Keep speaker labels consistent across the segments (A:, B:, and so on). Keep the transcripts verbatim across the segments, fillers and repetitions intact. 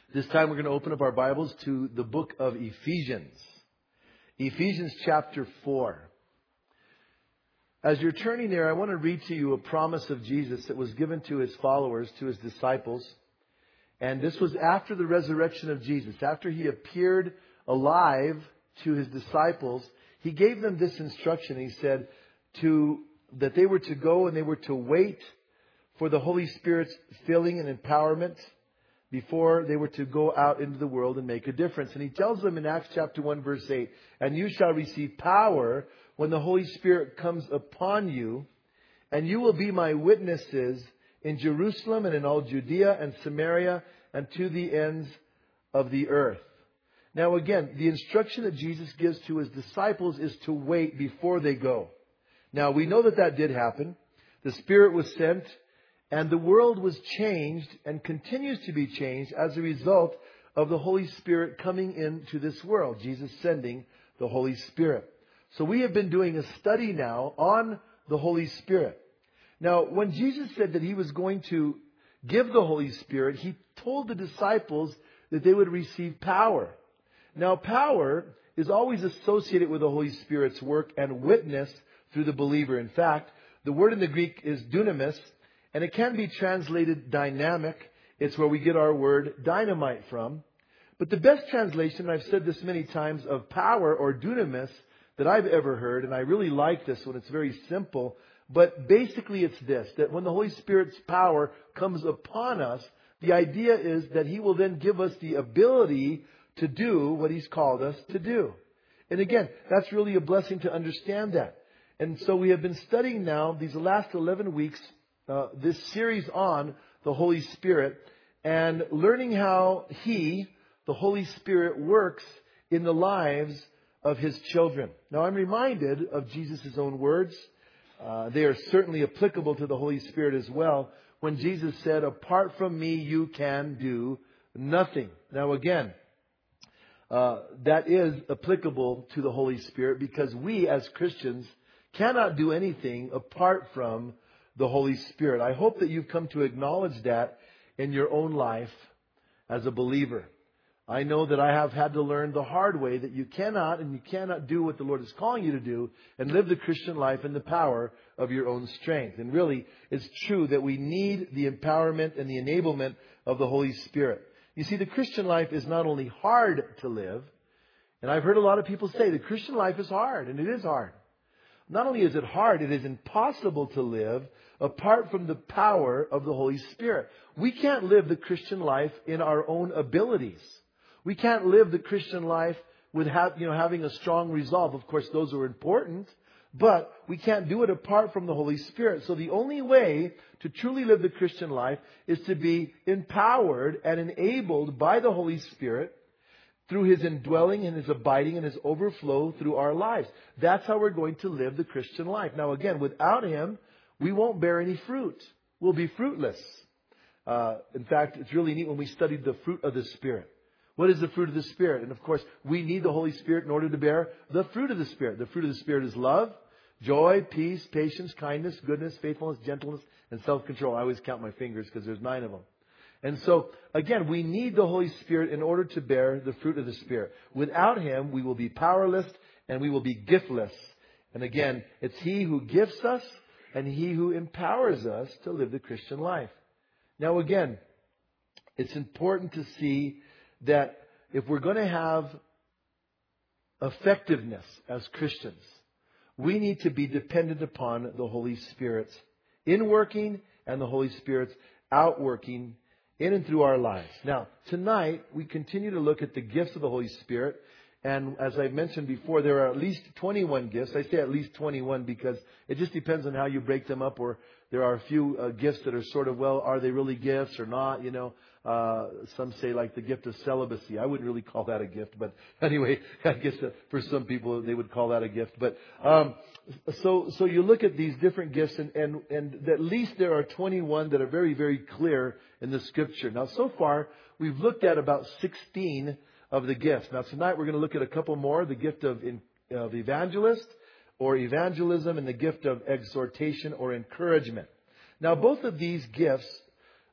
A: This time we're going to open up our Bibles to the book of Ephesians. Ephesians chapter four. As you're turning there, I want to read to you a promise of Jesus that was given to His followers, to His disciples. And this was after the resurrection of Jesus. After He appeared alive to His disciples, He gave them this instruction. He said to that they were to go and they were to wait for the Holy Spirit's filling and empowerment before they were to go out into the world and make a difference. And He tells them in Acts chapter one verse eight, "And you shall receive power when the Holy Spirit comes upon you, and you will be my witnesses in Jerusalem and in all Judea and Samaria and to the ends of the earth." Now again, the instruction that Jesus gives to His disciples is to wait before they go. Now we know that that did happen. The Spirit was sent. And the world was changed and continues to be changed as a result of the Holy Spirit coming into this world. Jesus sending the Holy Spirit. So we have been doing a study now on the Holy Spirit. Now, when Jesus said that He was going to give the Holy Spirit, He told the disciples that they would receive power. Now, power is always associated with the Holy Spirit's work and witness through the believer. In fact, the word in the Greek is dunamis. And it can be translated dynamic. It's where we get our word dynamite from. But the best translation, I've said this many times, of power or dunamis that I've ever heard, and I really like this one, it's very simple, but basically it's this, that when the Holy Spirit's power comes upon us, the idea is that He will then give us the ability to do what He's called us to do. And again, that's really a blessing to understand that. And so we have been studying now these last eleven weeks Uh, this series on the Holy Spirit and learning how He, the Holy Spirit, works in the lives of His children. Now, I'm reminded of Jesus' own words. Uh, they are certainly applicable to the Holy Spirit as well. When Jesus said, "Apart from me, you can do nothing." Now, again, uh, that is applicable to the Holy Spirit because we as Christians cannot do anything apart from the Holy Spirit. I hope that you've come to acknowledge that in your own life as a believer. I know that I have had to learn the hard way that you cannot and you cannot do what the Lord is calling you to do and live the Christian life in the power of your own strength. And really, it's true that we need the empowerment and the enablement of the Holy Spirit. You see, the Christian life is not only hard to live, and I've heard a lot of people say the Christian life is hard, and it is hard. Not only is it hard, it is impossible to live apart from the power of the Holy Spirit. We can't live the Christian life in our own abilities. We can't live the Christian life with have, you know, having a strong resolve. Of course, those are important, but we can't do it apart from the Holy Spirit. So the only way to truly live the Christian life is to be empowered and enabled by the Holy Spirit through His indwelling and His abiding and His overflow through our lives. That's how we're going to live the Christian life. Now again, without Him, we won't bear any fruit. We'll be fruitless. Uh, in fact, it's really neat when we studied the fruit of the Spirit. What is the fruit of the Spirit? And of course, we need the Holy Spirit in order to bear the fruit of the Spirit. The fruit of the Spirit is love, joy, peace, patience, kindness, goodness, faithfulness, gentleness, and self-control. I always count my fingers because there's nine of them. And so, again, we need the Holy Spirit in order to bear the fruit of the Spirit. Without Him, we will be powerless and we will be giftless. And again, it's He who gifts us and He who empowers us to live the Christian life. Now, again, it's important to see that if we're going to have effectiveness as Christians, we need to be dependent upon the Holy Spirit's inworking and the Holy Spirit's outworking in and through our lives. Now, tonight, we continue to look at the gifts of the Holy Spirit. And as I mentioned before, there are at least twenty-one gifts. I say at least twenty-one because it just depends on how you break them up. Or there are a few uh, gifts that are sort of, well, are they really gifts or not? You know, uh, some say like the gift of celibacy. I wouldn't really call that a gift. But anyway, I guess uh, for some people, they would call that a gift. But um, so so you look at these different gifts and, and, and at least there are twenty-one that are very, very clear in the Scripture. Now, so far, we've looked at about sixteen of the gifts. Now tonight we're going to look at a couple more, the gift of, in, of evangelist or evangelism and the gift of exhortation or encouragement. Now both of these gifts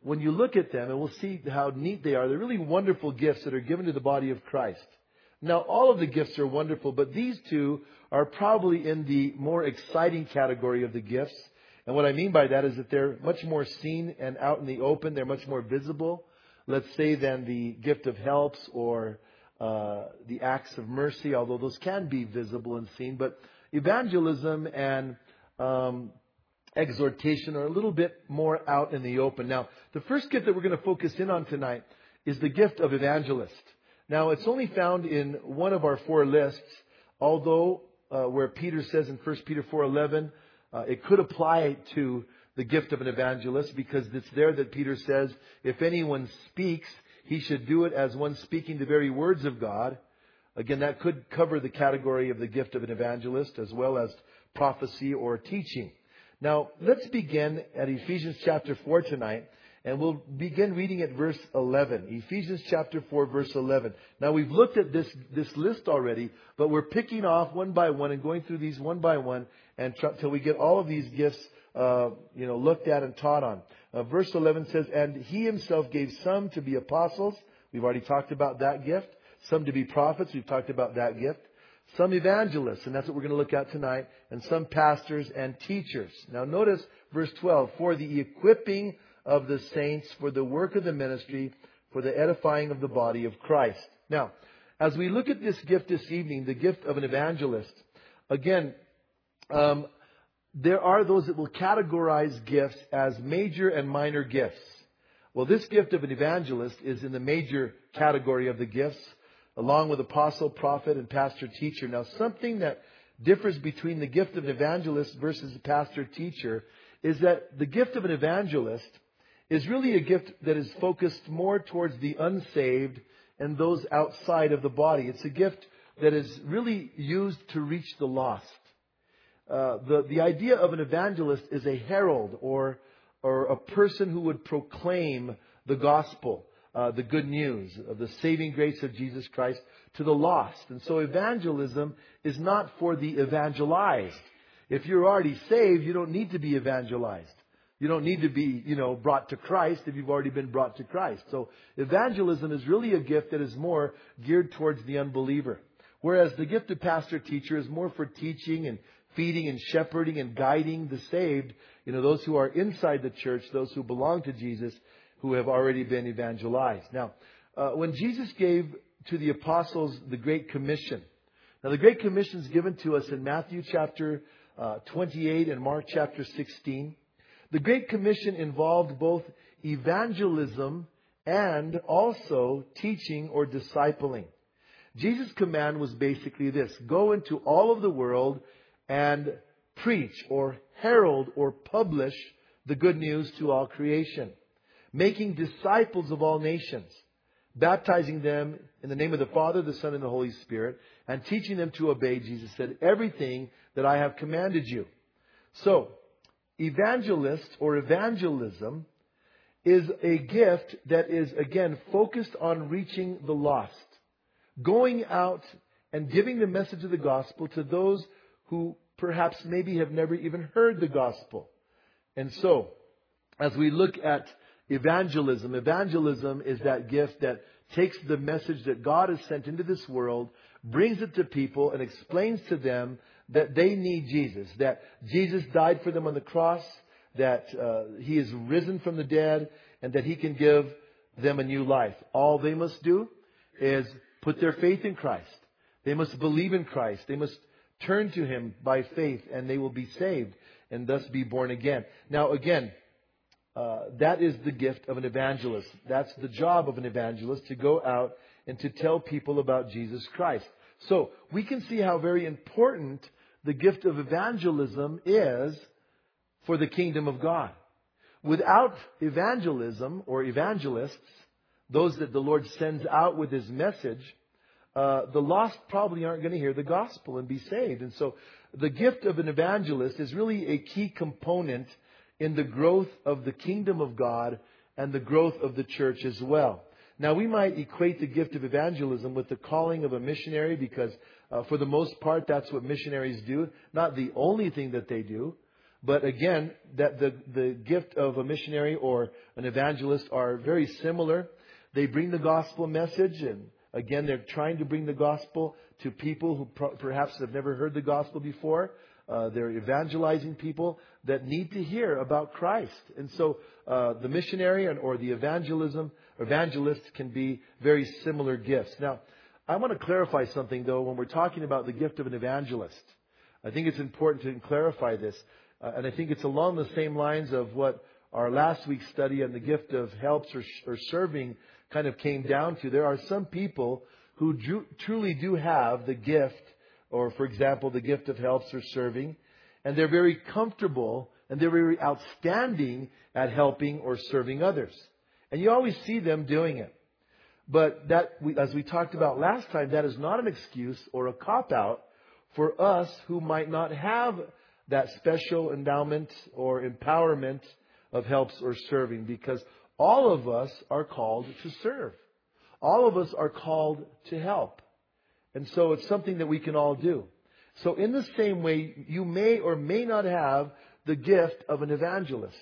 A: when you look at them, and we'll see how neat they are, they're really wonderful gifts that are given to the body of Christ. Now, all of the gifts are wonderful, but these two are probably in the more exciting category of the gifts. And what I mean by that is that they're much more seen and out in the open. They're much more visible, let's say, than the gift of helps or uh, the acts of mercy, although those can be visible and seen. But evangelism and um, exhortation are a little bit more out in the open. Now, the first gift that we're going to focus in on tonight is the gift of evangelist. Now, it's only found in one of our four lists, although uh, where Peter says in First Peter four eleven, uh, it could apply to the gift of an evangelist, because it's there that Peter says, if anyone speaks, he should do it as one speaking the very words of God. Again, that could cover the category of the gift of an evangelist, as well as prophecy or teaching. Now, let's begin at Ephesians chapter four tonight. And we'll begin reading at verse eleven. Ephesians chapter four, verse eleven. Now, we've looked at this, this list already, but we're picking off one by one and going through these one by one until we get all of these gifts, uh, you know, looked at and taught on. Uh, verse eleven says, and he himself gave some to be apostles. We've already talked about that gift. Some to be prophets. We've talked about that gift. Some evangelists, and that's what we're going to look at tonight. And some pastors and teachers. Now, notice verse twelve. For the equipping of the saints, for the work of the ministry, for the edifying of the body of Christ. Now, as we look at this gift this evening, the gift of an evangelist, again, um, there are those that will categorize gifts as major and minor gifts. Well, this gift of an evangelist is in the major category of the gifts, along with apostle, prophet, and pastor teacher. Now, something that differs between the gift of an evangelist versus a pastor teacher is that the gift of an evangelist is really a gift that is focused more towards the unsaved and those outside of the body. It's a gift that is really used to reach the lost. Uh, the, the idea of an evangelist is a herald or, or a person who would proclaim the gospel, uh, the good news of the saving grace of Jesus Christ to the lost. And so evangelism is not for the evangelized. If you're already saved, you don't need to be evangelized. You don't need to be, you know, brought to Christ if you've already been brought to Christ. So evangelism is really a gift that is more geared towards the unbeliever. Whereas the gift of pastor teacher is more for teaching and feeding and shepherding and guiding the saved, you know, those who are inside the church, those who belong to Jesus, who have already been evangelized. Now, uh, when Jesus gave to the apostles the Great Commission. Now, the Great Commission is given to us in Matthew chapter uh, twenty-eight and Mark chapter sixteen. The Great Commission involved both evangelism and also teaching or discipling. Jesus' command was basically this: go into all of the world and preach or herald or publish the good news to all creation, making disciples of all nations, baptizing them in the name of the Father, the Son, and the Holy Spirit, and teaching them to obey, Jesus said, everything that I have commanded you. So, evangelist or evangelism is a gift that is, again, focused on reaching the lost. Going out and giving the message of the gospel to those who perhaps maybe have never even heard the gospel. And so, as we look at evangelism, evangelism is that gift that takes the message that God has sent into this world, brings it to people, and explains to them that they need Jesus, that Jesus died for them on the cross, that uh, He is risen from the dead, and that He can give them a new life. All they must do is put their faith in Christ. They must believe in Christ. They must turn to Him by faith, and they will be saved and thus be born again. Now, again, uh, that is the gift of an evangelist. That's the job of an evangelist, to go out and to tell people about Jesus Christ. So, we can see how very important the gift of evangelism is for the kingdom of God. Without evangelism or evangelists, those that the Lord sends out with His message, uh, the lost probably aren't going to hear the gospel and be saved. And so the gift of an evangelist is really a key component in the growth of the kingdom of God and the growth of the church as well. Now, we might equate the gift of evangelism with the calling of a missionary because uh, for the most part, that's what missionaries do. Not the only thing that they do, But again, that the, the gift of a missionary or an evangelist are very similar. They bring the gospel message, and again, they're trying to bring the gospel to people who pro- perhaps have never heard the gospel before. Uh, they're evangelizing people that need to hear about Christ. And so uh, the missionary and, or the evangelism evangelist can be very similar gifts. Now, I want to clarify something, though, when we're talking about the gift of an evangelist. I think it's important to clarify this. Uh, and I think it's along the same lines of what our last week's study on the gift of helps or, or serving kind of came down to. There are some people who dru- truly do have the gift, or for example, the gift of helps or serving, and they're very comfortable and they're very outstanding at helping or serving others. And you always see them doing it. But that, we, as we talked about last time, that is not an excuse or a cop-out for us who might not have that special endowment or empowerment of helps or serving, because all of us are called to serve. All of us are called to help. And so it's something that we can all do. So in the same way, you may or may not have the gift of an evangelist.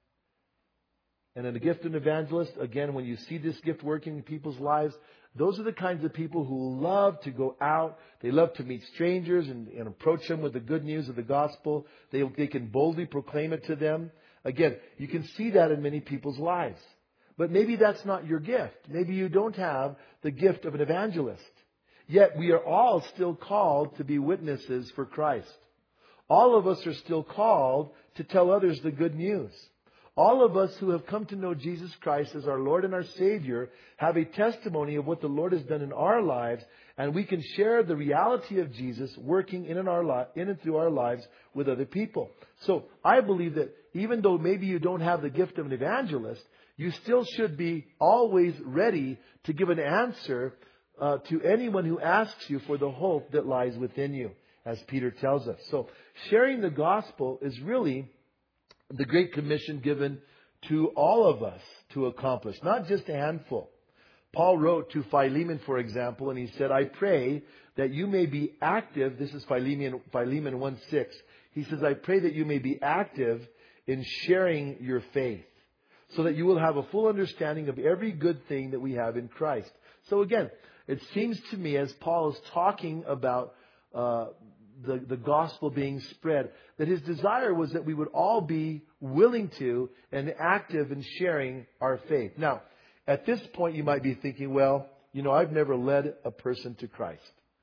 A: And in the gift of an evangelist, again, when you see this gift working in people's lives, those are the kinds of people who love to go out. They love to meet strangers and, and approach them with the good news of the gospel. They, they can boldly proclaim it to them. Again, you can see that in many people's lives. But maybe that's not your gift. Maybe you don't have the gift of an evangelist. Yet we are all still called to be witnesses for Christ. All of us are still called to tell others the good news. All of us who have come to know Jesus Christ as our Lord and our Savior have a testimony of what the Lord has done in our lives, and we can share the reality of Jesus working in and, our li- in and through our lives with other people. So I believe that even though maybe you don't have the gift of an evangelist, you still should be always ready to give an answer uh, to anyone who asks you for the hope that lies within you, as Peter tells us. So sharing the gospel is really the Great Commission given to all of us to accomplish, not just a handful. Paul wrote to Philemon, for example, and he said, I pray that you may be active. This is Philemon, Philemon one six. He says, I pray that you may be active in sharing your faith, so that you will have a full understanding of every good thing that we have in Christ. So again, it seems to me, as Paul is talking about uh, the, the gospel being spread, that his desire was that we would all be willing to and active in sharing our faith. Now, at this point, you might be thinking, well, you know, I've never led a person to Christ.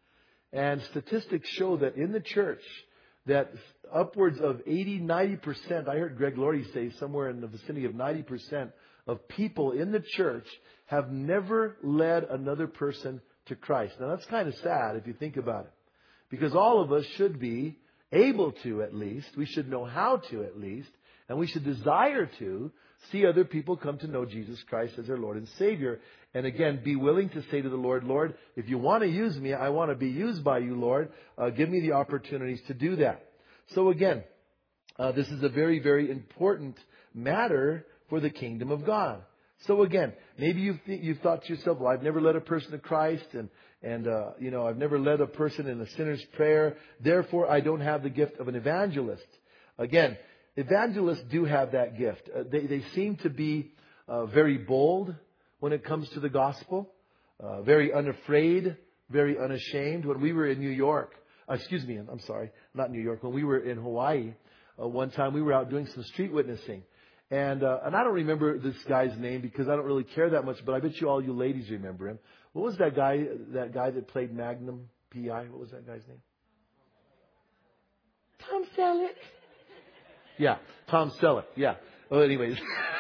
A: And statistics show that in the church, that upwards of eighty, ninety percent, I heard Greg Laurie say somewhere in the vicinity of ninety percent of people in the church have never led another person to Christ. Now, that's kind of sad if you think about it. Because all of us should be able to, at least. We should know how to, at least. And we should desire to see other people come to know Jesus Christ as their Lord and Savior. And again, be willing to say to the Lord, Lord, if you want to use me, I want to be used by you, Lord. Uh, give me the opportunities to do that. So again, uh, this is a very, very important matter for the kingdom of God. So again, maybe you've, th- you've thought to yourself, well, I've never led a person to Christ, and And, uh, you know, I've never led a person in a sinner's prayer. Therefore, I don't have the gift of an evangelist. Again, evangelists do have that gift. Uh, they, they seem to be uh, very bold when it comes to the gospel, uh, very unafraid, very unashamed. When we were in New York, uh, excuse me, I'm sorry, not New York. When we were in Hawaii, uh, one time we were out doing some street witnessing. And uh, and I don't remember this guy's name because I don't really care that much, but I bet you all you ladies remember him. What was that guy, that guy that played Magnum P I? What was that guy's name? Tom Selleck. Yeah, Tom Selleck. Yeah. Well, anyways.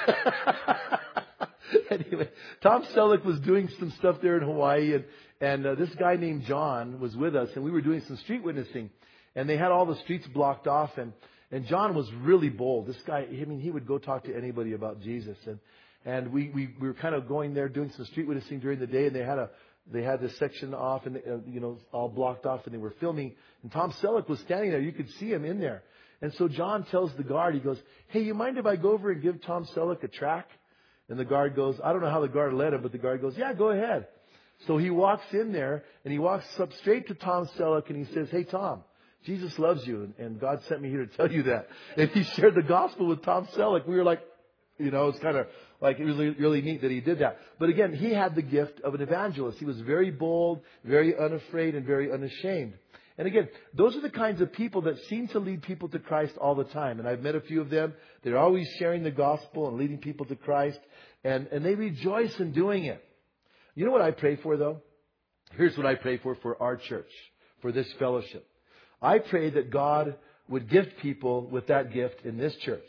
A: anyway, Tom Selleck was doing some stuff there in Hawaii, and, and uh, this guy named John was with us, and we were doing some street witnessing. And they had all the streets blocked off, and, and John was really bold. This guy, I mean, he would go talk to anybody about Jesus. And And we, we, we were kind of going there doing some street witnessing during the day, and they had a they had this section off and uh, you know all blocked off, and they were filming. And Tom Selleck was standing there; you could see him in there. And so John tells the guard, he goes, "Hey, you mind if I go over and give Tom Selleck a track?" And the guard goes, I don't know how the guard led him, but the guard goes, "Yeah, go ahead." So he walks in there and he walks up straight to Tom Selleck and he says, "Hey, Tom," Jesus loves you, and, and God sent me here to tell you that. And he shared the gospel with Tom Selleck. We were like, you know, it's kind of like, it was really, really neat that he did that. But again, he had the gift of an evangelist. He was very bold, very unafraid, and very unashamed. And again, those are the kinds of people that seem to lead people to Christ all the time. And I've met a few of them. They're always sharing the gospel and leading people to Christ. And, and they rejoice in doing it. You know what I pray for, though? Here's what I pray for for our church, for this fellowship. I pray that God would gift people with that gift in this church.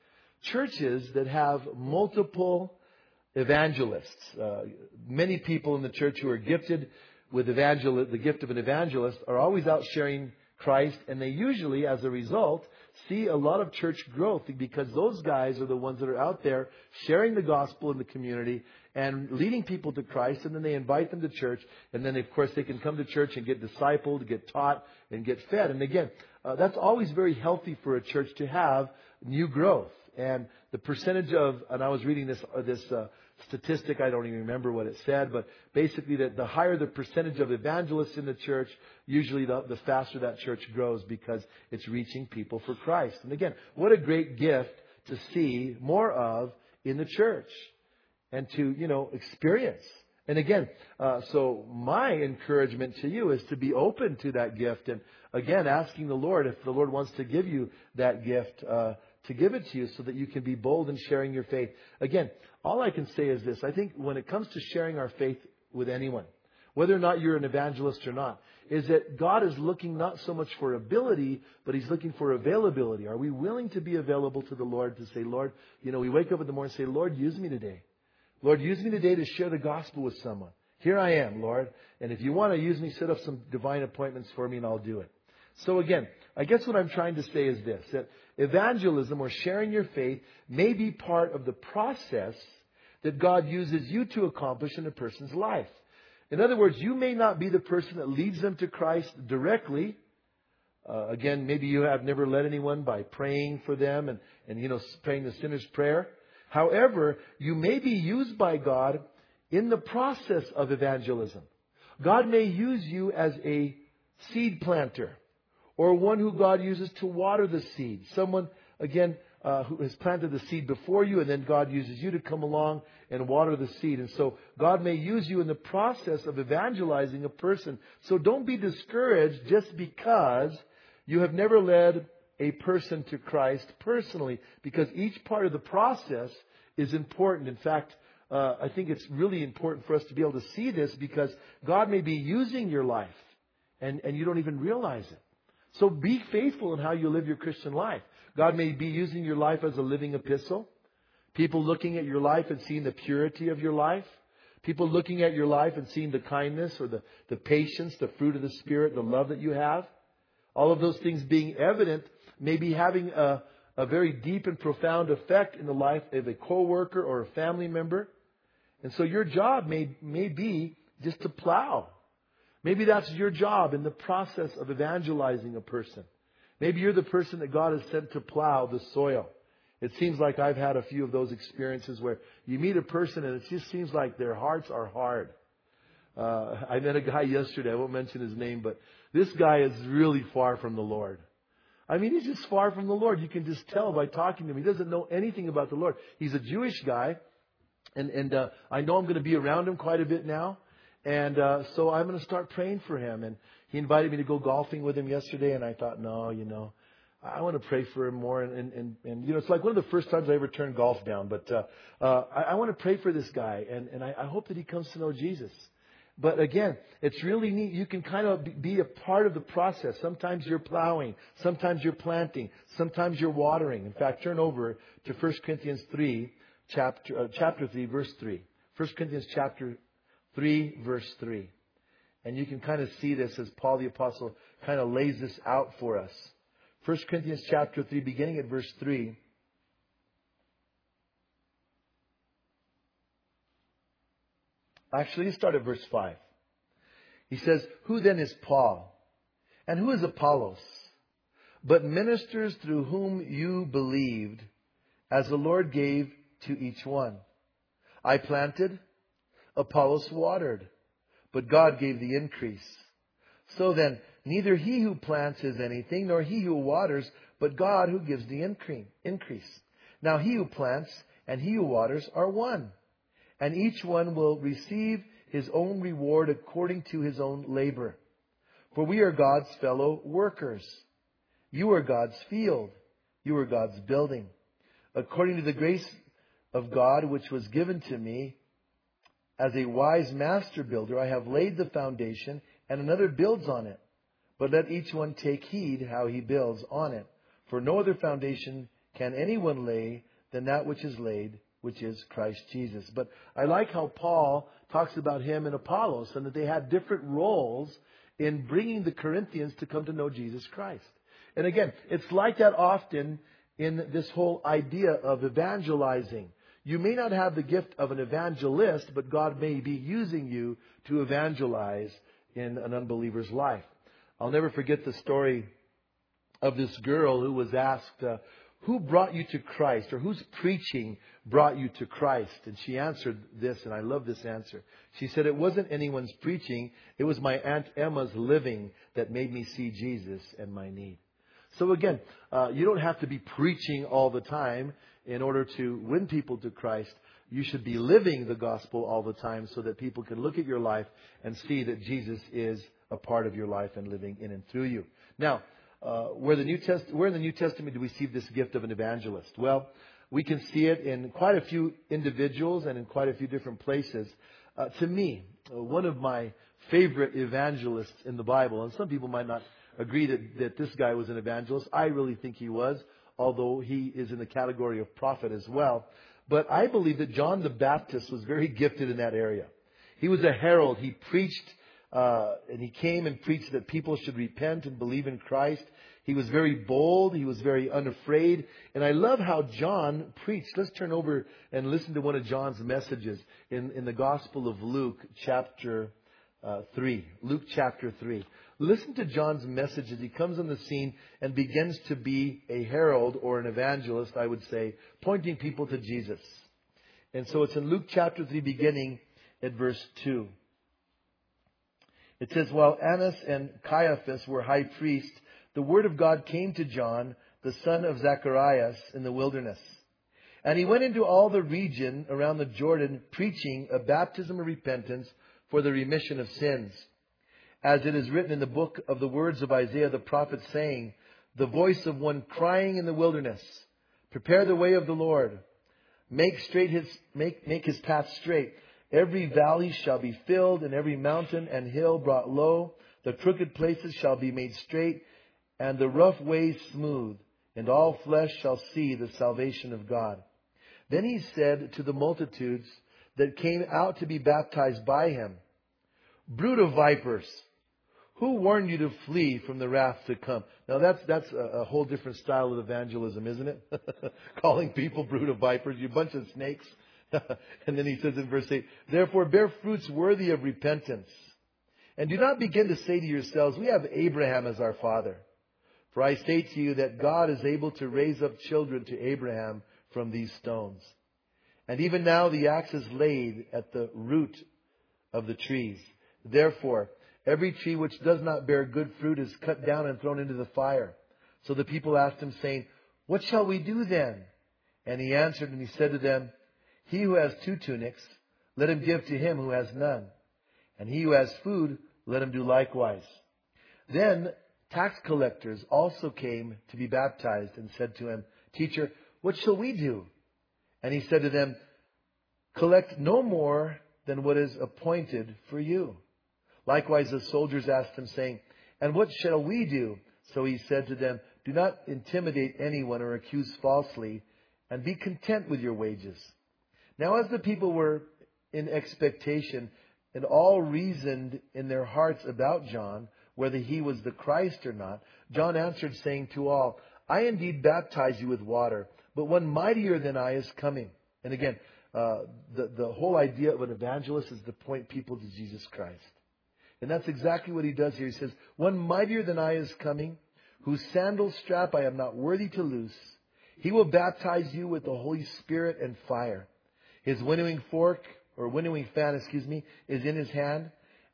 A: Churches that have multiple evangelists. Uh, many people in the church who are gifted with evangel- the gift of an evangelist are always out sharing Christ. And they usually, as a result, see a lot of church growth because those guys are the ones that are out there sharing the gospel in the community and leading people to Christ. And then they invite them to church. And then, of course, they can come to church and get discipled, get taught, and get fed. And again, uh, that's always very healthy for a church to have new growth. And the percentage of, and I was reading this uh, this uh, statistic, I don't even remember what it said, but basically that the higher the percentage of evangelists in the church, usually the, the faster that church grows because it's reaching people for Christ. And again, what a great gift to see more of in the church and to, you know, experience. And again, uh, so my encouragement to you is to be open to that gift. And again, asking the Lord, if the Lord wants to give you that gift, uh, to give it to you so that you can be bold in sharing your faith. Again, all I can say is this. I think when it comes to sharing our faith with anyone, whether or not you're an evangelist or not, is that God is looking not so much for ability, but He's looking for availability. Are we willing to be available to the Lord to say, Lord, you know, we wake up in the morning and say, Lord, use me today. Lord, use me today to share the gospel with someone. Here I am, Lord. And if you want to use me, set up some divine appointments for me and I'll do it. So again, I guess what I'm trying to say is this, that evangelism or sharing your faith may be part of the process that God uses you to accomplish in a person's life. In other words, you may not be the person that leads them to Christ directly. Uh, again, maybe you have never led anyone by praying for them and, and, you know, praying the sinner's prayer. However, you may be used by God in the process of evangelism. God may use you as a seed planter, or one who God uses to water the seed. Someone, again, uh, who has planted the seed before you, and then God uses you to come along and water the seed. And so God may use you in the process of evangelizing a person. So don't be discouraged just because you have never led a person to Christ personally, because each part of the process is important. In fact, uh, I think it's really important for us to be able to see this, because God may be using your life and, and you don't even realize it. So be faithful in how you live your Christian life. God may be using your life as a living epistle. People looking at your life and seeing the purity of your life. People looking at your life and seeing the kindness or the, the patience, the fruit of the Spirit, the love that you have. All of those things being evident may be having a, a very deep and profound effect in the life of a coworker or a family member. And so your job may, may be just to plow. Maybe that's your job in the process of evangelizing a person. Maybe you're the person that God has sent to plow the soil. It seems like I've had a few of those experiences where you meet a person and it just seems like their hearts are hard. Uh, I met a guy yesterday, I won't mention his name, but this guy is really far from the Lord. I mean, he's just far from the Lord. You can just tell by talking to him. He doesn't know anything about the Lord. He's a Jewish guy, and, and uh, I know I'm going to be around him quite a bit now. And uh, so I'm going to start praying for him. And he invited me to go golfing with him yesterday. And I thought, no, you know, I want to pray for him more. And, and, and, and you know, it's like one of the first times I ever turned golf down. But uh, uh, I, I want to pray for this guy. And, and I, I hope that he comes to know Jesus. But again, it's really neat. You can kind of be a part of the process. Sometimes you're plowing. Sometimes you're planting. Sometimes you're watering. In fact, turn over to First Corinthians three, chapter, uh, chapter three, verse three. First Corinthians chapter three, verse three. And you can kind of see this as Paul the Apostle kind of lays this out for us. First Corinthians chapter three, beginning at verse three. Actually, let's start at verse five. He says, "Who then is Paul? And who is Apollos? But ministers through whom you believed, as the Lord gave to each one. I planted, Apollos watered, but God gave the increase. So then, Neither he who plants is anything, nor he who waters, but God who gives the increase. Now he who plants and he who waters are one, and each one will receive his own reward according to his own labor. For we are God's fellow workers. You are God's field. You are God's building. According to the grace of God which was given to me, as a wise master builder, I have laid the foundation, and another builds on it. But let each one take heed how he builds on it. For no other foundation can anyone lay than that which is laid, which is Christ Jesus. But I like how Paul talks about him and Apollos, and that they had different roles in bringing the Corinthians to come to know Jesus Christ. And again, it's like that often in this whole idea of evangelizing. You may not have the gift of an evangelist, but God may be using you to evangelize in an unbeliever's life. I'll never forget the story of this girl who was asked, uh, who brought you to Christ, or whose preaching brought you to Christ? And she answered this, and I love this answer. She said, it wasn't anyone's preaching. It was my Aunt Emma's living that made me see Jesus and my need. So again, uh, you don't have to be preaching all the time in order to win people to Christ. You should be living the gospel all the time so that people can look at your life and see that Jesus is a part of your life and living in and through you. Now, uh, where the New Test- where in the New Testament do we see this gift of an evangelist? Well, we can see it in quite a few individuals and in quite a few different places. Uh, to me, uh, one of my favorite evangelists in the Bible, and some people might not agree that, that this guy was an evangelist. I really think he was, although he is in the category of prophet as well. But I believe that John the Baptist was very gifted in that area. He was a herald. He preached, uh, and he came and preached that people should repent and believe in Christ. He was very bold. He was very unafraid. And I love how John preached. Let's turn over and listen to one of John's messages in, in the Gospel of Luke, chapter uh, three. Luke chapter three. Listen to John's message as he comes on the scene and begins to be a herald or an evangelist, I would say, pointing people to Jesus. And so it's in Luke chapter three, beginning at verse two. It says, while Annas and Caiaphas were high priests, the word of God came to John, the son of Zacharias, in the wilderness. And he went into all the region around the Jordan, preaching a baptism of repentance for the remission of sins. As it is written in the book of the words of Isaiah the prophet, saying, the voice of one crying in the wilderness, prepare the way of the Lord, make straight his make make his path straight. Every valley shall be filled, and every mountain and hill brought low. The crooked places shall be made straight, and the rough ways smooth, and all flesh shall see the salvation of God. Then he said to the multitudes that came out to be baptized by him, brood of vipers, who warned you to flee from the wrath to come? Now that's that's a, a whole different style of evangelism, isn't it? Calling people brood of vipers, you bunch of snakes. And then he says in verse eight, therefore bear fruits worthy of repentance. And do not begin to say to yourselves, we have Abraham as our father. For I say to you that God is able to raise up children to Abraham from these stones. And even now the axe is laid at the root of the trees. Therefore, every tree which does not bear good fruit is cut down and thrown into the fire. So the people asked him, saying, what shall we do then? And he answered and he said to them, he who has two tunics, let him give to him who has none. And he who has food, let him do likewise. Then tax collectors also came to be baptized and said to him, teacher, what shall we do? And he said to them, collect no more than what is appointed for you. Likewise, the soldiers asked him, saying, and what shall we do? So he said to them, do not intimidate anyone or accuse falsely, and be content with your wages. Now, as the people were in expectation and all reasoned in their hearts about John, whether he was the Christ or not, John answered, saying to all, I indeed baptize you with water, but one mightier than I is coming. And again, uh, the, the whole idea of an evangelist is to point people to Jesus Christ. And that's exactly what he does here. He says, one mightier than I is coming, whose sandal strap I am not worthy to loose. He will baptize you with the Holy Spirit and fire. His winnowing fork, or winnowing fan, excuse me, is in his hand,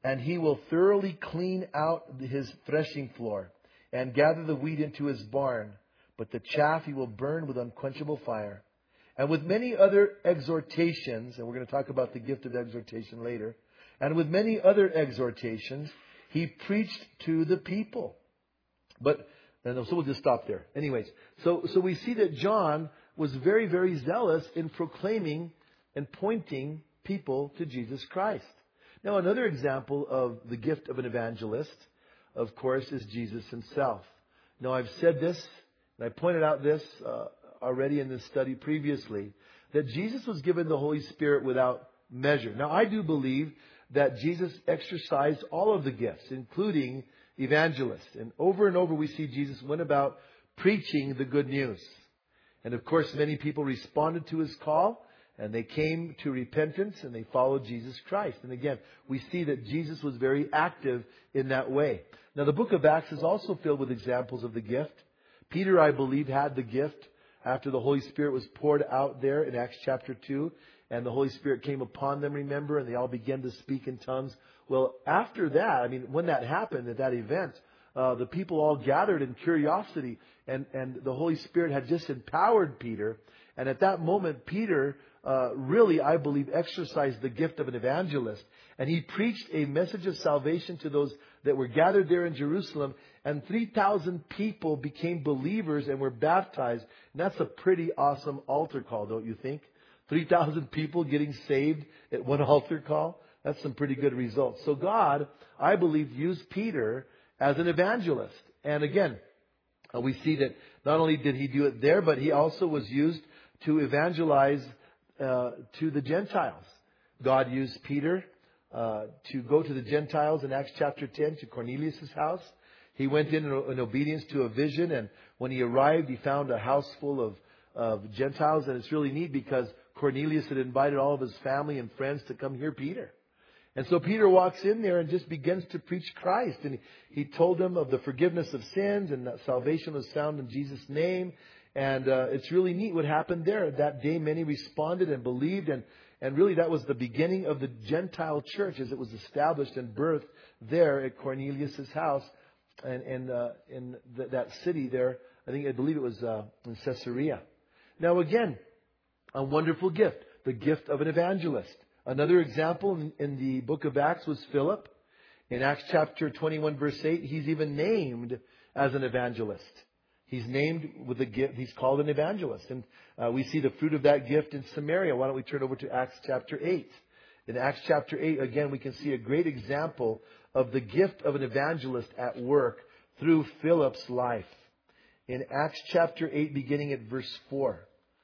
A: and he will thoroughly clean out his threshing floor and gather the wheat into his barn, but the chaff he will burn with unquenchable fire. And with many other exhortations, and we're going to talk about the gift of exhortation later, and with many other exhortations, he preached to the people. But, and so we'll just stop there. Anyways, so, so we see that John was very, very zealous in proclaiming and pointing people to Jesus Christ. Now, another example of the gift of an evangelist, of course, is Jesus himself. Now, I've said this, and I pointed out this uh, already in this study previously, that Jesus was given the Holy Spirit without measure. Now, I do believe that Jesus exercised all of the gifts, including evangelists. And over and over we see Jesus went about preaching the good news. And of course, many people responded to his call, and they came to repentance, and they followed Jesus Christ. And again, we see that Jesus was very active in that way. Now, the book of Acts is also filled with examples of the gift. Peter, I believe, had the gift after the Holy Spirit was poured out there in Acts chapter two. And the Holy Spirit came upon them, remember, and they all began to speak in tongues. Well, after that, I mean, when that happened at that event, uh, the people all gathered in curiosity, and, and the Holy Spirit had just empowered Peter. And at that moment, Peter uh, really, I believe, exercised the gift of an evangelist. And he preached a message of salvation to those that were gathered there in Jerusalem. And three thousand people became believers and were baptized. And that's a pretty awesome altar call, don't you think? three thousand people getting saved at one altar call. That's some pretty good results. So God, I believe, used Peter as an evangelist. And again, uh, we see that not only did he do it there, but he also was used to evangelize uh, to the Gentiles. God used Peter uh, to go to the Gentiles in Acts chapter ten to Cornelius' house. He went in in obedience to a vision, and when he arrived, he found a house full of, of Gentiles. And it's really neat because Cornelius had invited all of his family and friends to come hear Peter. And so Peter walks in there and just begins to preach Christ. And he told them of the forgiveness of sins and that salvation was found in Jesus' name. And uh, it's really neat what happened there. That day many responded and believed. And, and really that was the beginning of the Gentile church as it was established and birthed there at Cornelius' house. And, and uh, in th- that city there, I think I believe it was uh, in Caesarea. Now again, a wonderful gift, the gift of an evangelist. Another example in, in the book of Acts was Philip. In Acts chapter twenty-one, verse eight, he's even named as an evangelist. He's named with the gift. He's called an evangelist. And uh, we see the fruit of that gift in Samaria. Why don't we turn over to Acts chapter eight? In Acts chapter eight, again, we can see a great example of the gift of an evangelist at work through Philip's life. In Acts chapter eight, beginning at verse four,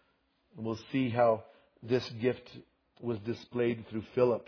A: we'll see how this gift was displayed through Philip.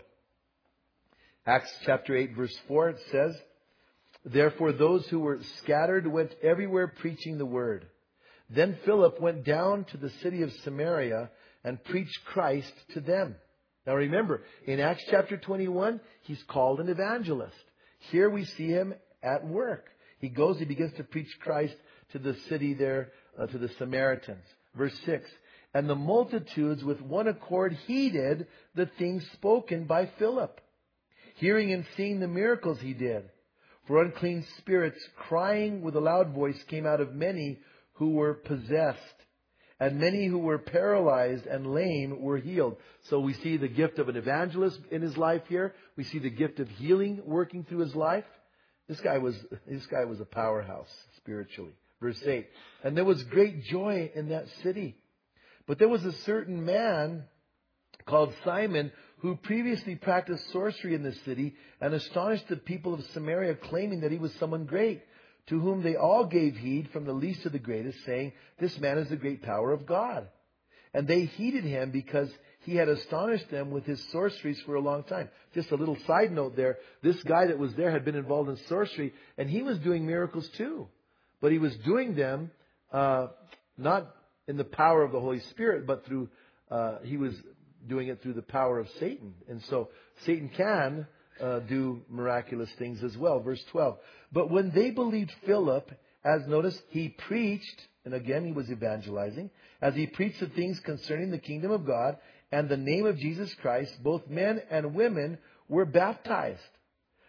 A: Acts chapter eight, verse four, it says, "Therefore those who were scattered went everywhere preaching the word. Then Philip went down to the city of Samaria and preached Christ to them." Now remember, in Acts chapter twenty-one, he's called an evangelist. Here we see him at work. He goes, he begins to preach Christ to the city there, uh, to the Samaritans. Verse six, "And the multitudes with one accord heeded the things spoken by Philip, hearing and seeing the miracles he did. For unclean spirits, crying with a loud voice, came out of many who were possessed. And many who were paralyzed and lame were healed." So we see the gift of an evangelist in his life here. We see the gift of healing working through his life. This guy was, this guy was a powerhouse spiritually. Verse eight, "And there was great joy in that city. But there was a certain man called Simon who previously practiced sorcery in the city and astonished the people of Samaria, claiming that he was someone great, to whom they all gave heed from the least to the greatest, saying, 'This man is the great power of God.' And they heeded him because he had astonished them with his sorceries for a long time." Just a little side note there. This guy that was there had been involved in sorcery, and he was doing miracles too. But he was doing them uh, not in the power of the Holy Spirit, but through uh, he was doing it through the power of Satan. And so Satan can uh, do miraculous things as well. Verse twelve, "But when they believed Philip, as notice, he preached," and again he was evangelizing, "as he preached the things concerning the kingdom of God and the name of Jesus Christ, both men and women were baptized.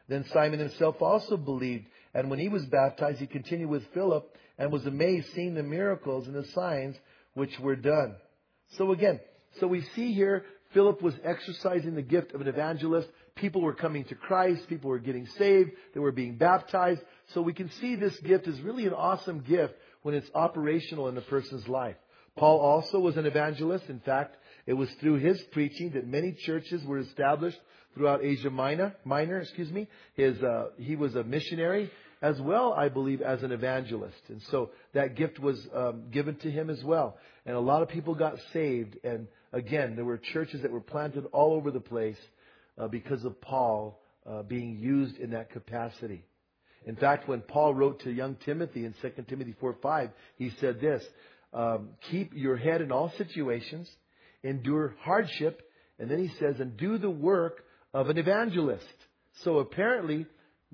A: Then Simon himself also believed, and when he was baptized, he continued with Philip and was amazed seeing the miracles and the signs which were done. So again, so we see here Philip was exercising the gift of an evangelist. People were coming to Christ. People were getting saved. They were being baptized. So we can see this gift is really an awesome gift when it's operational in a person's life. Paul also was an evangelist. In fact, it was through his preaching that many churches were established throughout Asia Minor. Minor, excuse me. His uh, he was a missionary as well, I believe, as an evangelist, and so that gift was um, given to him as well. And a lot of people got saved. And again, there were churches that were planted all over the place uh, because of Paul uh, being used in that capacity. In fact, when Paul wrote to young Timothy in Second Timothy four five, he said this: um, "Keep your head in all situations, endure hardship," and then he says, "and do the work of an evangelist." So apparently,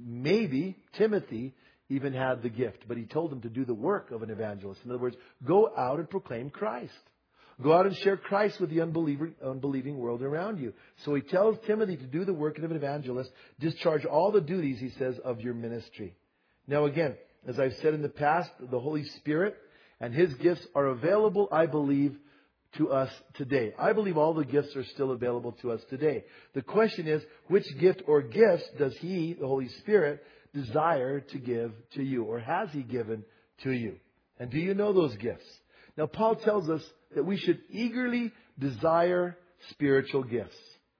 A: maybe Timothy even had the gift, but he told him to do the work of an evangelist. In other words, go out and proclaim Christ. Go out and share Christ with the unbeliever, unbelieving world around you. So he tells Timothy to do the work of an evangelist, discharge all the duties, he says, of your ministry. Now again, as I've said in the past, the Holy Spirit and His gifts are available, I believe, to us today. I believe all the gifts are still available to us today. The question is, which gift or gifts does He, the Holy Spirit, desire to give to you, or has He given to you? And do you know those gifts? Now, Paul tells us that we should eagerly desire spiritual gifts.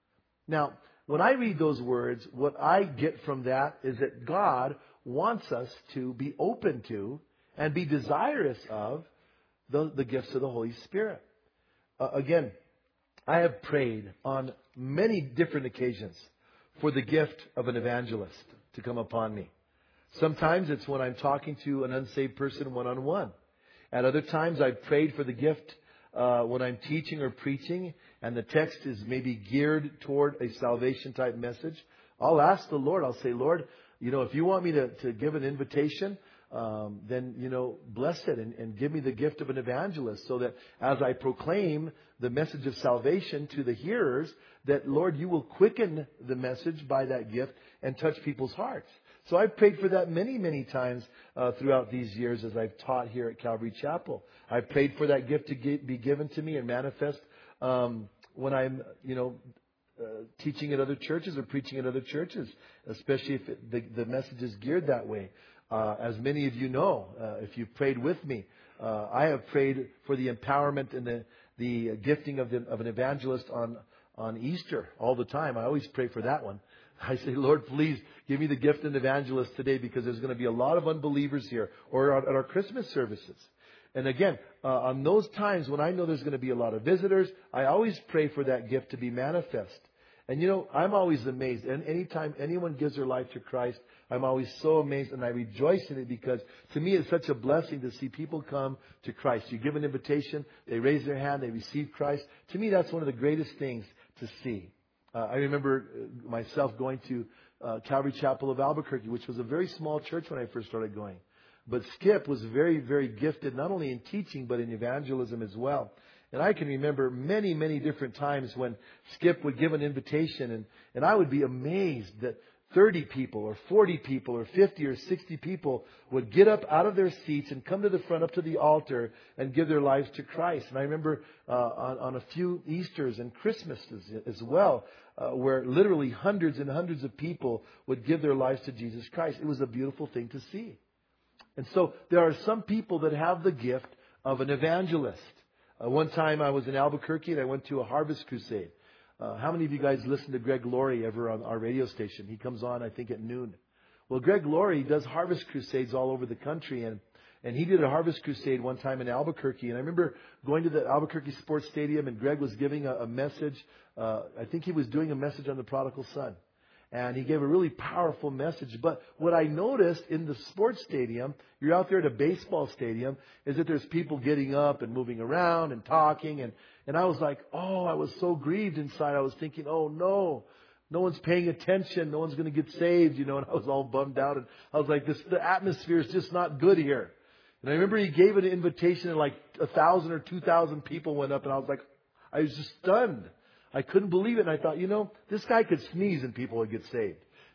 A: Now, when I read those words, what I get from that is that God wants us to be open to and be desirous of the, the gifts of the Holy Spirit. Uh, again, I have prayed on many different occasions for the gift of an evangelist to come upon me. Sometimes it's when I'm talking to an unsaved person one-on-one. At other times, I've prayed for the gift uh, when I'm teaching or preaching, and the text is maybe geared toward a salvation-type message. I'll ask the Lord, I'll say, Lord, you know, if you want me to, to give an invitation, Um, then, you know, bless it and, and give me the gift of an evangelist, so that as I proclaim the message of salvation to the hearers, that, Lord, you will quicken the message by that gift and touch people's hearts. So I've prayed for that many, many times uh, throughout these years as I've taught here at Calvary Chapel. I've prayed for that gift to get, be given to me and manifest um, when I'm, you know, uh, teaching at other churches or preaching at other churches, especially if it, the, the message is geared that way. Uh, as many of you know, uh, if you've prayed with me, uh, I have prayed for the empowerment and the, the gifting of, the, of an evangelist on, on Easter all the time. I always pray for that one. I say, Lord, please give me the gift of an evangelist today, because there's going to be a lot of unbelievers here, or at our Christmas services. And again, uh, on those times when I know there's going to be a lot of visitors, I always pray for that gift to be manifest. And you know, I'm always amazed. And anytime anyone gives their life to Christ, I'm always so amazed, and I rejoice in it, because to me it's such a blessing to see people come to Christ. You give an invitation, they raise their hand, they receive Christ. To me, that's one of the greatest things to see. Uh, I remember myself going to uh, Calvary Chapel of Albuquerque, which was a very small church when I first started going. But Skip was very, very gifted, not only in teaching, but in evangelism as well. And I can remember many, many different times when Skip would give an invitation, and, and I would be amazed that thirty people or forty people or fifty or sixty people would get up out of their seats and come to the front, up to the altar, and give their lives to Christ. And I remember uh, on, on a few Easters and Christmases as well, uh, where literally hundreds and hundreds of people would give their lives to Jesus Christ. It was a beautiful thing to see. And so there are some people that have the gift of an evangelist. Uh, one time I was in Albuquerque and I went to a harvest crusade. Uh, how many of you guys listen to Greg Laurie ever on our radio station? He comes on, I think, at noon. Well, Greg Laurie does harvest crusades all over the country, and, and he did a harvest crusade one time in Albuquerque. And I remember going to the Albuquerque Sports Stadium, and Greg was giving a, a message. Uh, I think he was doing a message on the prodigal son. And he gave a really powerful message. But what I noticed in the sports stadium, you're out there at a baseball stadium, is that there's people getting up and moving around and talking. And, and I was like, oh, I was so grieved inside. I was thinking, oh, no, no one's paying attention. No one's going to get saved, you know. And I was all bummed out. And I was like, this, the atmosphere is just not good here. And I remember he gave an invitation, and like a thousand or two thousand people went up. And I was like, I was just stunned. I couldn't believe it. And I thought, you know, this guy could sneeze and people would get saved.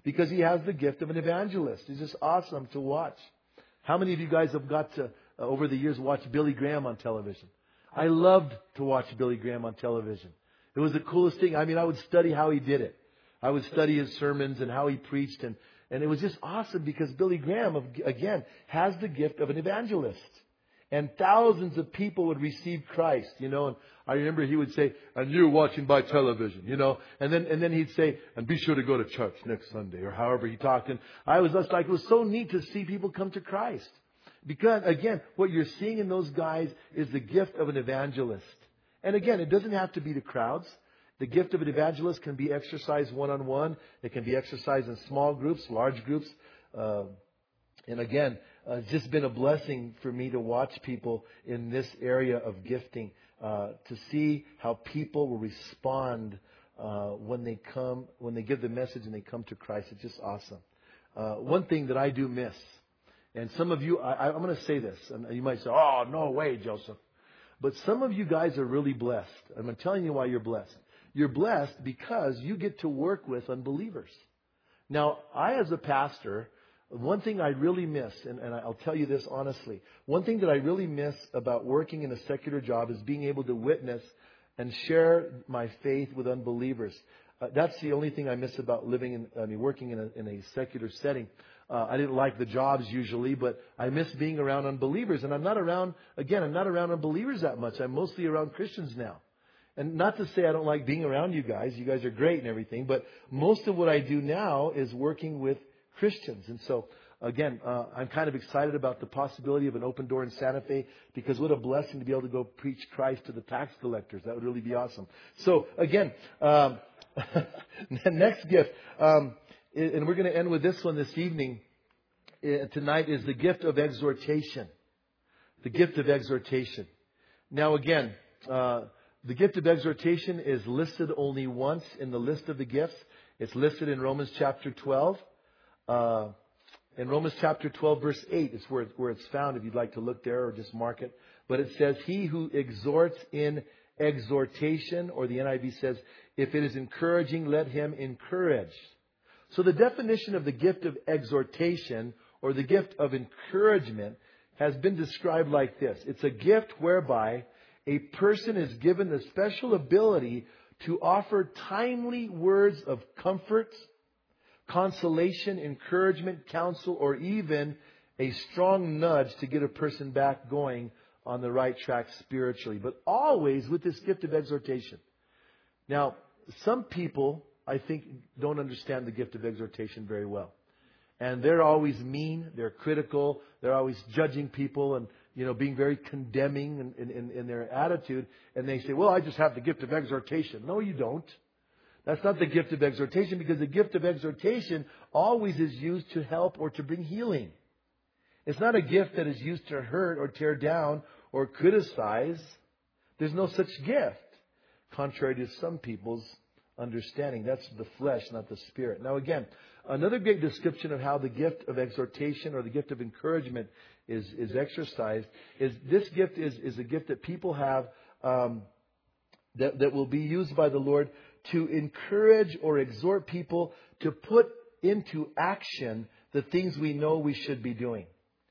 A: because he has the gift of an evangelist. He's just awesome to watch. How many of you guys have got to, uh, over the years, watch Billy Graham on television? I loved to watch Billy Graham on television. It was the coolest thing. I mean, I would study how he did it. I would study his sermons and how he preached. And, and it was just awesome because Billy Graham, again, has the gift of an evangelist. And thousands of people would receive Christ, you know. And I remember he would say, and you're watching by television, you know. And then and then he'd say, and be sure to go to church next Sunday, or however he talked. And I was just like, it was so neat to see people come to Christ. Because, again, what you're seeing in those guys is the gift of an evangelist. And again, it doesn't have to be to crowds. The gift of an evangelist can be exercised one-on-one. It can be exercised in small groups, large groups. Uh, and again, uh, it's just been a blessing for me to watch people in this area of gifting, uh, to see how people will respond uh, when they come, when they give the message and they come to Christ. It's just awesome. Uh, one thing that I do miss, and some of you, I, I'm going to say this, and you might say, oh, no way, Joseph. But some of you guys are really blessed. And I'm telling you why you're blessed. You're blessed because you get to work with unbelievers. Now, I as a pastor, one thing I really miss, and, and I'll tell you this honestly, one thing that I really miss about working in a secular job is being able to witness and share my faith with unbelievers. Uh, that's the only thing I miss about living in, I mean, working in a, in a secular setting. Uh, I didn't like the jobs usually, but I miss being around unbelievers. And I'm not around, again, I'm not around unbelievers that much. I'm mostly around Christians now. And not to say I don't like being around you guys. You guys are great and everything. But most of what I do now is working with Christians. And so, again, uh, I'm kind of excited about the possibility of an open door in Santa Fe, because what a blessing to be able to go preach Christ to the tax collectors. That would really be awesome. So, again, um, the next gift, um, and we're going to end with this one this evening, tonight, is the gift of exhortation. The gift of exhortation. Now, again, uh, the gift of exhortation is listed only once in the list of the gifts. It's listed in Romans chapter twelve. Uh, in Romans chapter twelve, verse eight is where, where it's found, if you'd like to look there or just mark it. But it says, he who exhorts in exhortation, or the N I V says, if it is encouraging, let him encourage. So the definition of the gift of exhortation, or the gift of encouragement, has been described like this. It's a gift whereby a person is given the special ability to offer timely words of comfort, consolation, encouragement, counsel, or even a strong nudge to get a person back going on the right track spiritually. But always with this gift of exhortation. Now, some people, I think, don't understand the gift of exhortation very well. And they're always mean, they're critical, they're always judging people and, you know, being very condemning in, in, in their attitude. And they say, well, I just have the gift of exhortation. No, you don't. That's not the gift of exhortation, because the gift of exhortation always is used to help or to bring healing. It's not a gift that is used to hurt or tear down or criticize. There's no such gift, contrary to some people's understanding. That's the flesh, not the spirit. Now again, another great description of how the gift of exhortation or the gift of encouragement is, is exercised is this gift is, is a gift that people have um, that, that will be used by the Lord to encourage or exhort people to put into action the things we know we should be doing.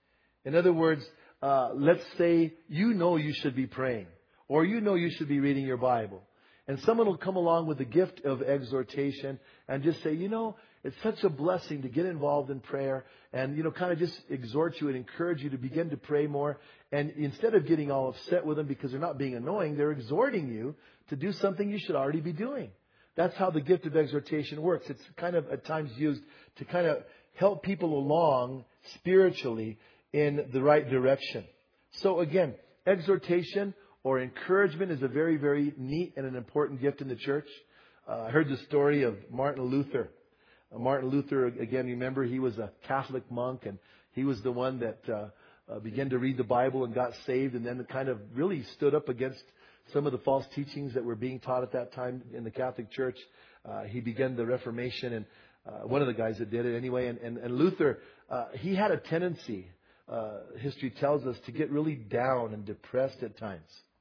A: In other words, uh, let's say you know you should be praying, or you know you should be reading your Bible. And someone will come along with the gift of exhortation and just say, you know, it's such a blessing to get involved in prayer, and, you know, kind of just exhort you and encourage you to begin to pray more. And instead of getting all upset with them because they're not being annoying, they're exhorting you to do something you should already be doing. That's how the gift of exhortation works. It's kind of at times used to kind of help people along spiritually in the right direction. So again, exhortation or encouragement is a very, very neat and an important gift in the church. Uh, I heard the story of Martin Luther. Uh, Martin Luther, again, remember, he was a Catholic monk, and he was the one that uh, uh, began to read the Bible and got saved, and then kind of really stood up against some of the false teachings that were being taught at that time in the Catholic Church. Uh, he began the Reformation, and uh, one of the guys that did it anyway. And, and, and Luther, uh, he had a tendency, uh, history tells us, to get really down and depressed at times.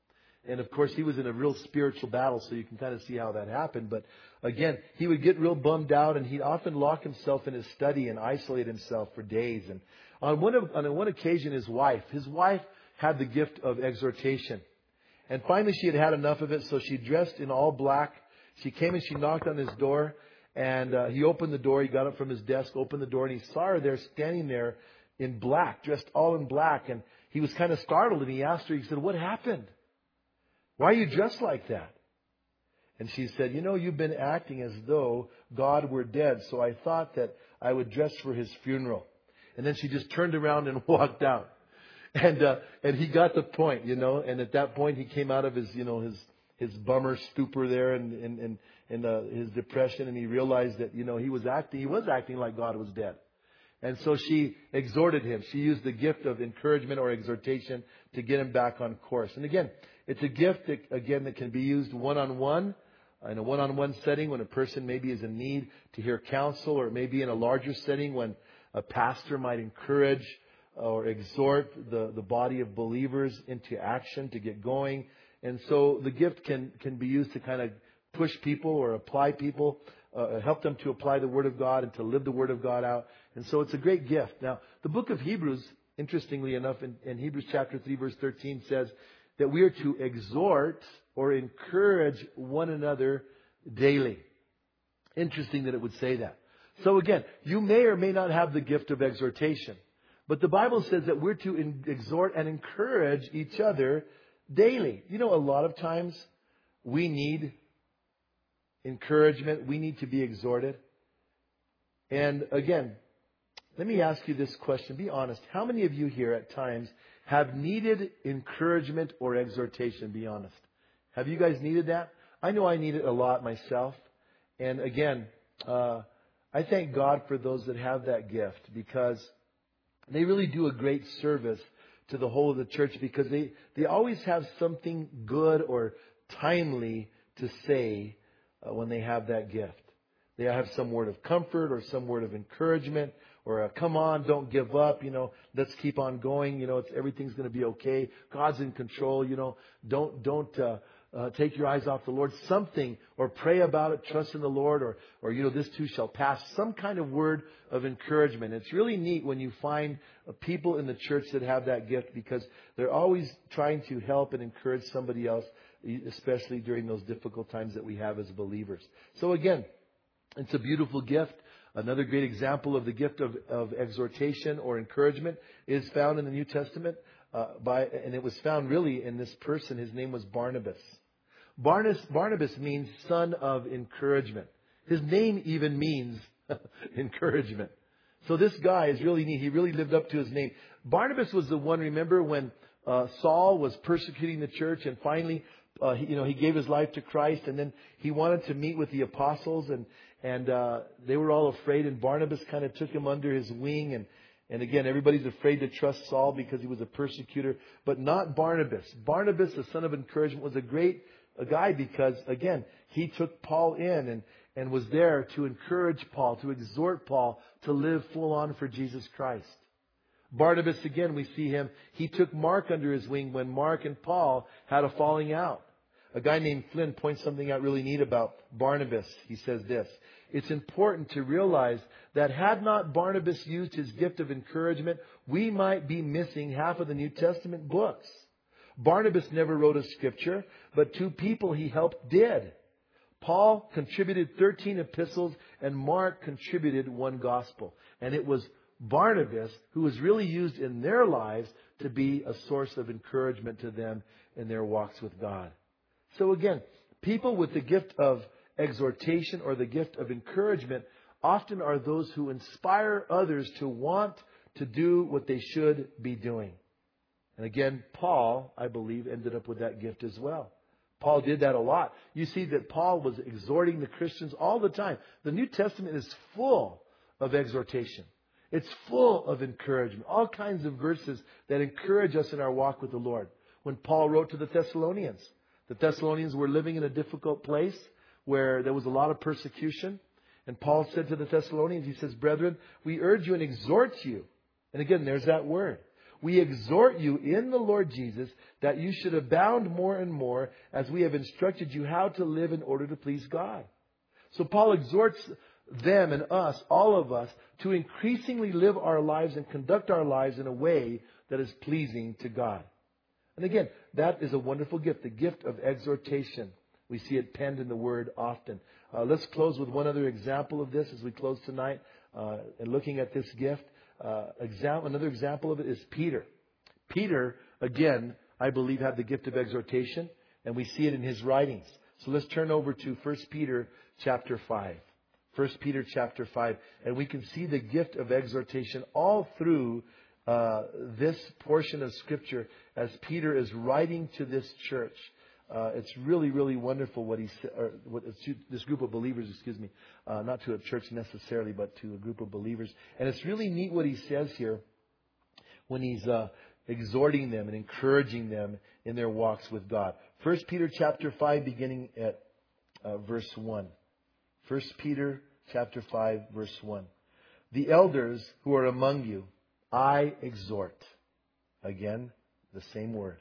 A: And of course, he was in a real spiritual battle, so you can kind of see how that happened. But again, he would get real bummed out, and he'd often lock himself in his study and isolate himself for days. And on one, of, on one occasion, his wife, his wife had the gift of exhortation. And finally, she had had enough of it, so she dressed in all black. She came and she knocked on his door, and uh, he opened the door. He got up from his desk, opened the door, and he saw her there standing there in black, dressed all in black. And he was kind of startled, and he asked her, he said, "What happened? Why are you dressed like that?" And she said, "You know, you've been acting as though God were dead, so I thought that I would dress for his funeral." And then she just turned around and walked out. And uh, and he got the point, you know. And at that point, he came out of his, you know, his his bummer stupor there and and and, and uh, his depression, and he realized that, you know, he was acting he was acting like God was dead. And so she exhorted him. She used the gift of encouragement or exhortation to get him back on course. And again, it's a gift that, again, that can be used one-on-one, in a one-on-one setting when a person maybe is in need to hear counsel, or maybe in a larger setting when a pastor might encourage or exhort the, the body of believers into action to get going. And so the gift can, can be used to kind of push people or apply people, uh, help them to apply the Word of God and to live the Word of God out. And so it's a great gift. Now, the book of Hebrews, interestingly enough, in, in Hebrews chapter three, verse thirteen says that we are to exhort or encourage one another daily. Interesting that it would say that. So again, you may or may not have the gift of exhortation, but the Bible says that we're to in, exhort and encourage each other daily. You know, a lot of times we need encouragement. We need to be exhorted. And again, let me ask you this question. Be honest. How many of you here at times have needed encouragement or exhortation? Be honest. Have you guys needed that? I know I need it a lot myself. And again, uh, I thank God for those that have that gift, because they really do a great service to the whole of the church, because they, they always have something good or timely to say uh, when they have that gift. They have some word of comfort or some word of encouragement, or a, come on, don't give up, you know, let's keep on going, you know, it's, everything's going to be okay. God's in control, you know, don't, don't, uh, uh, take your eyes off the Lord. Something, or pray about it, trust in the Lord, or, or, you know, this too shall pass. Some kind of word of encouragement. It's really neat when you find uh, people in the church that have that gift, because they're always trying to help and encourage somebody else, especially during those difficult times that we have as believers. So again, it's a beautiful gift. Another great example of the gift of, of exhortation or encouragement is found in the New Testament, uh, by, and it was found really in this person. His name was Barnabas. Barnabas, Barnabas means son of encouragement. His name even means encouragement. So this guy is really neat. He really lived up to his name. Barnabas was the one, remember, when uh, Saul was persecuting the church, and finally, uh, he, you know, he gave his life to Christ, and then he wanted to meet with the apostles, and and uh, they were all afraid, and Barnabas kind of took him under his wing, and and again, everybody's afraid to trust Saul because he was a persecutor, but not Barnabas. Barnabas, the son of encouragement, was a great a guy, because again, he took Paul in and and was there to encourage Paul, to exhort Paul to live full on for Jesus Christ. Barnabas, again, we see him, he took Mark under his wing when Mark and Paul had a falling out. A guy named Flynn points something out really neat about Barnabas. He says this: it's important to realize that had not Barnabas used his gift of encouragement, we might be missing half of the New Testament books. Barnabas never wrote a scripture, but two people he helped did. Paul contributed thirteen epistles, and Mark contributed one gospel. And it was Barnabas who was really used in their lives to be a source of encouragement to them in their walks with God. So again, people with the gift of exhortation or the gift of encouragement often are those who inspire others to want to do what they should be doing. And again, Paul, I believe, ended up with that gift as well. Paul did that a lot. You see that Paul was exhorting the Christians all the time. The New Testament is full of exhortation. It's full of encouragement. All kinds of verses that encourage us in our walk with the Lord. When Paul wrote to the Thessalonians, the Thessalonians were living in a difficult place where there was a lot of persecution. And Paul said to the Thessalonians, he says, "Brethren, we urge you and exhort you." And again, there's that word. We exhort you in the Lord Jesus that you should abound more and more as we have instructed you how to live in order to please God. So Paul exhorts them and us, all of us, to increasingly live our lives and conduct our lives in a way that is pleasing to God. And again, that is a wonderful gift, the gift of exhortation. We see it penned in the Word often. Uh, let's close with one other example of this as we close tonight uh, and looking at this gift. Uh, exam- another example of it is Peter. Peter, again, I believe had the gift of exhortation, and we see it in his writings. So let's turn over to First Peter chapter five. First Peter chapter five. And we can see the gift of exhortation all through uh, this portion of Scripture as Peter is writing to this church. Uh, it's really, really wonderful what he said, or what this group of believers, excuse me, uh, not to a church necessarily, but to a group of believers. And it's really neat what he says here when he's uh, exhorting them and encouraging them in their walks with God. First Peter chapter five, beginning at uh, verse one. First Peter chapter five, verse one. The elders who are among you, I exhort. Again, the same word.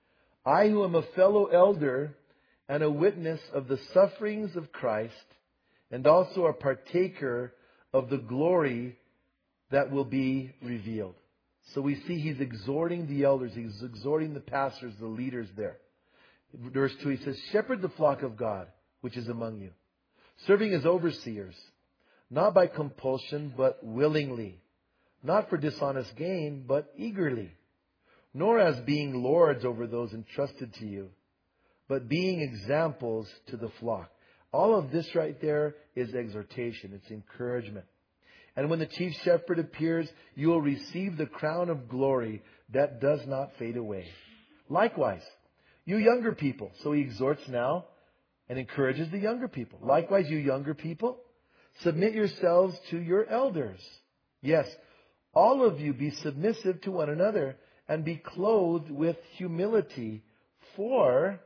A: I who am a fellow elder and a witness of the sufferings of Christ and also a partaker of the glory that will be revealed. So we see he's exhorting the elders. He's exhorting the pastors, the leaders there. Verse two, he says, shepherd the flock of God, which is among you, serving as overseers, not by compulsion, but willingly, not for dishonest gain, but eagerly, nor as being lords over those entrusted to you, but being examples to the flock. All of this right there is exhortation. It's encouragement. And when the chief shepherd appears, you will receive the crown of glory that does not fade away. Likewise, you younger people. So he exhorts now and encourages the younger people. Likewise, you younger people, submit yourselves to your elders. Yes, all of you be submissive to one another, and be clothed with humility. For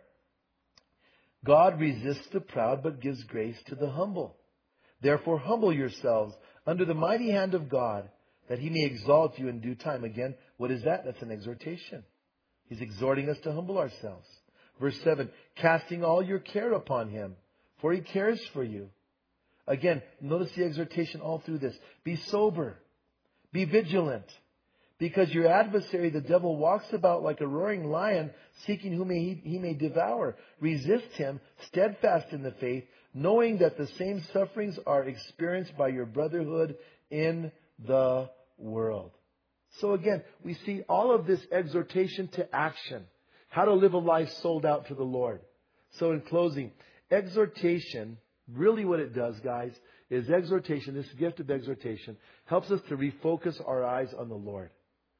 A: God resists the proud, but gives grace to the humble. Therefore humble yourselves under the mighty hand of God, that He may exalt you in due time. Again, what is that? That's an exhortation. He's exhorting us to humble ourselves. Verse seven, casting all your care upon Him, for He cares for you. Again, notice the exhortation all through this. Be sober. Be vigilant. Because your adversary, the devil, walks about like a roaring lion, seeking whom he, he may devour. Resist him, steadfast in the faith, knowing that the same sufferings are experienced by your brotherhood in the world. So again, we see all of this exhortation to action. How to live a life sold out to the Lord. So in closing, exhortation, really what it does, guys, is exhortation, this gift of exhortation, helps us to refocus our eyes on the Lord.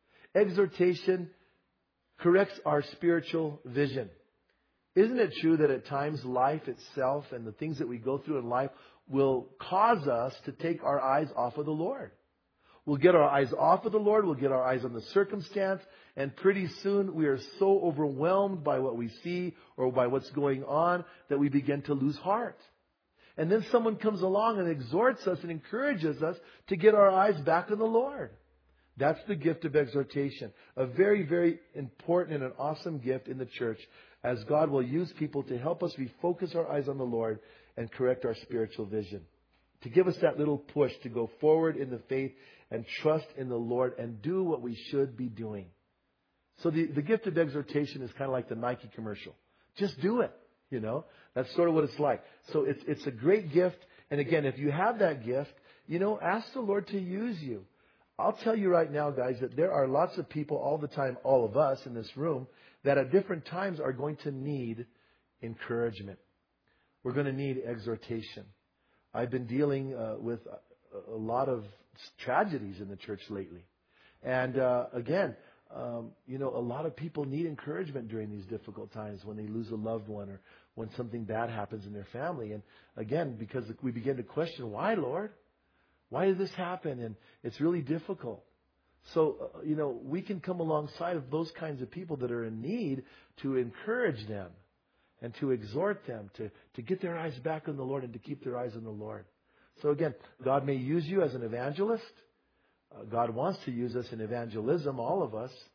A: Exhortation corrects our spiritual vision. Isn't it true that at times life itself and the things that we go through in life will cause us to take our eyes off of the Lord? We'll get our eyes off of the Lord. We'll get our eyes on the circumstance. And pretty soon we are so overwhelmed by what we see or by what's going on that we begin to lose heart. And then someone comes along and exhorts us and encourages us to get our eyes back on the Lord. That's the gift of exhortation. A very, very important and an awesome gift in the church, as God will use people to help us refocus our eyes on the Lord and correct our spiritual vision. To give us that little push to go forward in the faith and trust in the Lord and do what we should be doing. So the, the gift of exhortation is kind of like the Nike commercial. Just do it. You know, that's sort of what it's like. So it's, it's a great gift. And again, if you have that gift, you know, ask the Lord to use you. I'll tell you right now, guys, that there are lots of people all the time, all of us in this room, that at different times are going to need encouragement. We're going to need exhortation. I've been dealing uh, with a, a lot of tragedies in the church lately. And uh, again, um, you know, a lot of people need encouragement during these difficult times when they lose a loved one or when something bad happens in their family. And again, because we begin to question, why, Lord? Why did this happen? And it's really difficult. So, uh, you know, we can come alongside of those kinds of people that are in need to encourage them and to exhort them to, to get their eyes back on the Lord and to keep their eyes on the Lord. So again, God may use you as an evangelist. Uh, God wants to use us in evangelism, all of us.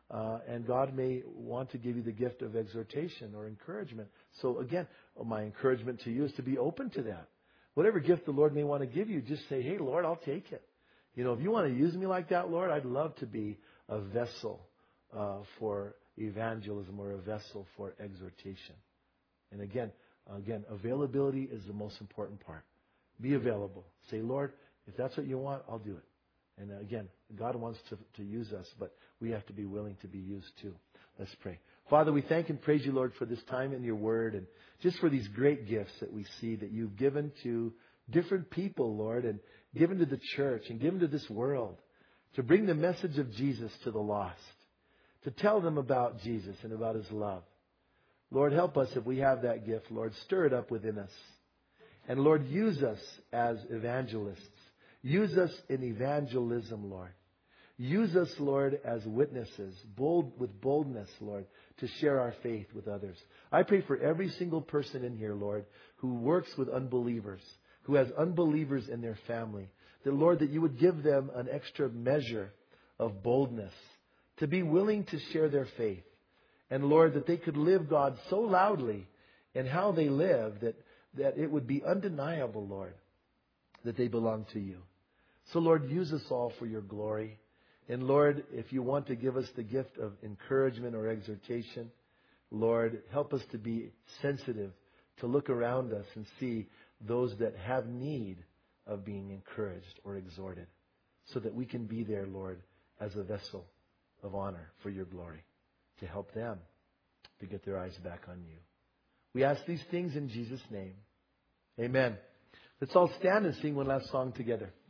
A: Uh, and God may want to give you the gift of exhortation or encouragement. So again, my encouragement to you is to be open to that. Whatever gift the Lord may want to give you, just say, hey, Lord, I'll take it. You know, if you want to use me like that, Lord, I'd love to be a vessel uh, for evangelism or a vessel for exhortation. And again, again, availability is the most important part. Be available. Say, Lord, if that's what you want, I'll do it. And again, God wants to, to use us, but we have to be willing to be used too. Let's pray. Father, we thank and praise you, Lord, for this time in your word and just for these great gifts that we see that you've given to different people, Lord, and given to the church and given to this world to bring the message of Jesus to the lost, to tell them about Jesus and about his love. Lord, help us if we have that gift, Lord. Stir it up within us. And Lord, use us as evangelists. Use us in evangelism, Lord. Use us, Lord, as witnesses, bold with boldness, Lord, to share our faith with others. I pray for every single person in here, Lord, who works with unbelievers, who has unbelievers in their family, that, Lord, that you would give them an extra measure of boldness to be willing to share their faith. And, Lord, that they could live God so loudly in how they live that, that it would be undeniable, Lord, that they belong to you. So, Lord, use us all for your glory. And, Lord, if you want to give us the gift of encouragement or exhortation, Lord, help us to be sensitive, to look around us and see those that have need of being encouraged or exhorted, so that we can be there, Lord, as a vessel of honor for your glory, to help them to get their eyes back on you. We ask these things in Jesus' name. Amen. Let's all stand and sing one last song together.